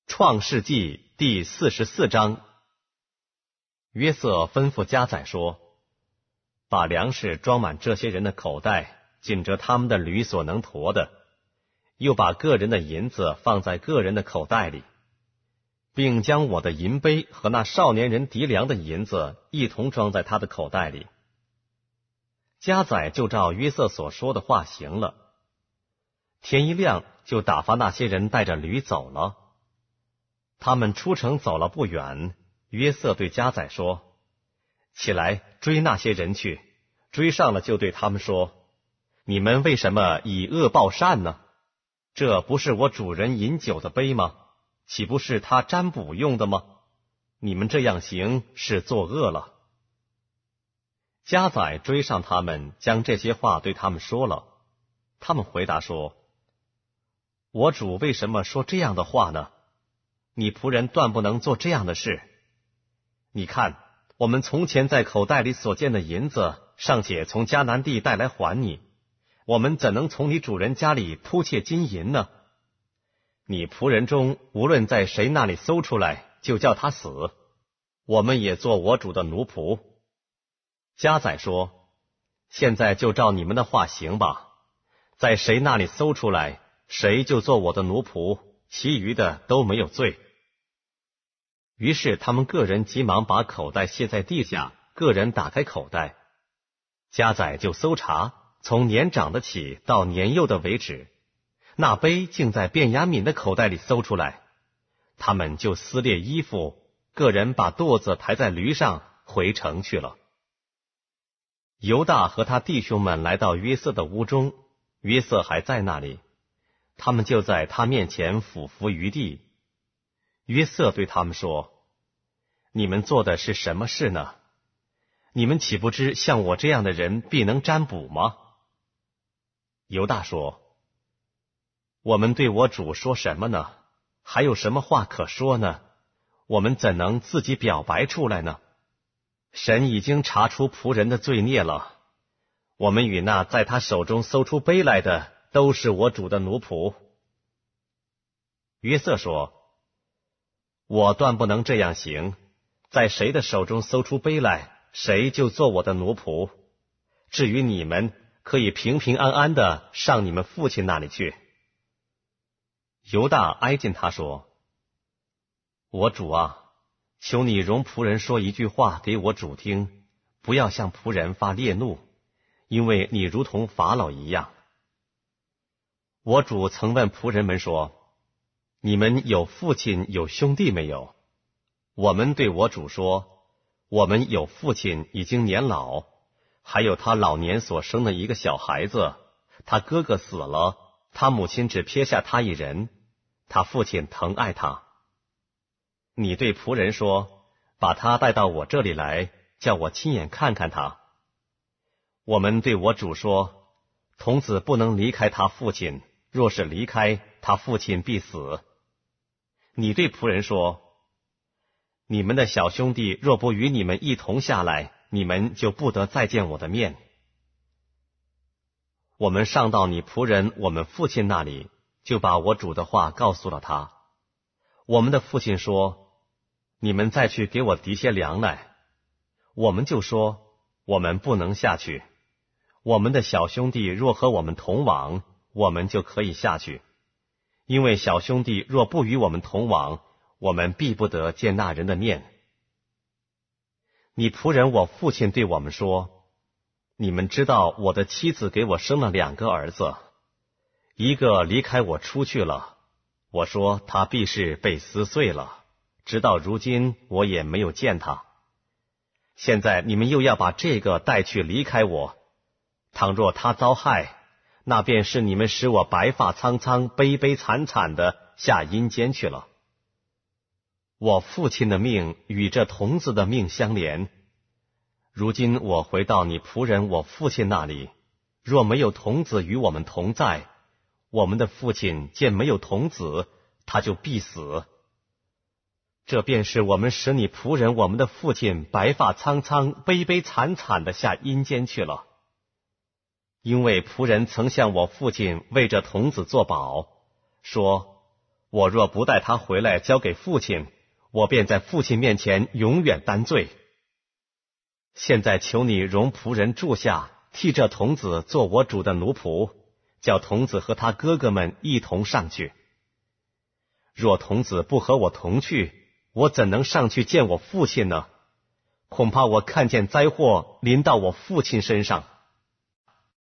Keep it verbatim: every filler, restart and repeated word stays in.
创世纪第四十四章。约瑟吩咐家宰说，把粮食装满这些人的口袋，紧着他们的驴所能驮的，又把个人的银子放在个人的口袋里，并将我的银杯和那少年人籴粮的银子一同装在他的口袋里。家宰就照约瑟所说的话行了。天一亮，就打发那些人带着驴走了。他们出城走了不远，约瑟对家宰说，起来追那些人去，追上了就对他们说，你们为什么以恶报善呢？这不是我主人饮酒的杯吗？岂不是他占卜用的吗？你们这样行是作恶了。家宰追上他们，将这些话对他们说了。他们回答说，我主为什么说这样的话呢？你仆人断不能做这样的事。你看，我们从前在口袋里所见的银子，尚且从迦南地带来还你，我们怎能从你主人家里偷窃金银呢？你仆人中无论在谁那里搜出来，就叫他死，我们也做我主的奴仆。家宰说，现在就照你们的话行吧，在谁那里搜出来，谁就做我的奴仆，其余的都没有罪。于是他们个人急忙把口袋卸在地下，个人打开口袋。家宰就搜查，从年长的起到年幼的为止，那杯竟在便雅悯的口袋里搜出来。他们就撕裂衣服，个人把垛子抬在驴上，回城去了。犹大和他弟兄们来到约瑟的屋中，约瑟还在那里，他们就在他面前俯伏于地。约瑟对他们说，你们做的是什么事呢？你们岂不知像我这样的人必能占卜吗？犹大说，我们对我主说什么呢？还有什么话可说呢？我们怎能自己表白出来呢？神已经查出仆人的罪孽了，我们与那在他手中搜出杯来的，都是我主的奴仆。约瑟说，我断不能这样行，在谁的手中搜出杯来，谁就做我的奴仆。至于你们，可以平平安安的上你们父亲那里去。犹大挨近他说，我主啊，求你容仆人说一句话给我主听，不要向仆人发烈怒，因为你如同法老一样。我主曾问仆人们说，你们有父亲有兄弟没有？我们对我主说，我们有父亲已经年老，还有他老年所生的一个小孩子，他哥哥死了，他母亲只撇下他一人，他父亲疼爱他。你对仆人说，把他带到我这里来，叫我亲眼看看他。我们对我主说，童子不能离开他父亲，若是离开，他父亲必死。你对仆人说，你们的小兄弟若不与你们一同下来，你们就不得再见我的面。我们上到你仆人我们父亲那里，就把我主的话告诉了他。我们的父亲说，你们再去给我籴些粮来。我们就说，我们不能下去。我们的小兄弟若和我们同往，我们就可以下去。因为小兄弟若不与我们同往，我们必不得见那人的面。你仆人我父亲对我们说，你们知道我的妻子给我生了两个儿子，一个离开我出去了，我说他必是被撕碎了，直到如今我也没有见他。现在你们又要把这个带去离开我，倘若他遭害，那便是你们使我白发苍苍悲悲惨惨的下阴间去了。我父亲的命与这童子的命相连，如今我回到你仆人我父亲那里，若没有童子与我们同在，我们的父亲见没有童子，他就必死。这便是我们使你仆人我们的父亲白发苍苍悲悲惨惨的下阴间去了。因为仆人曾向我父亲为这童子作保，说我若不带他回来交给父亲，我便在父亲面前永远担罪。现在求你容仆人住下，替这童子做我主的奴仆，叫童子和他哥哥们一同上去。若童子不和我同去，我怎能上去见我父亲呢？恐怕我看见灾祸临到我父亲身上。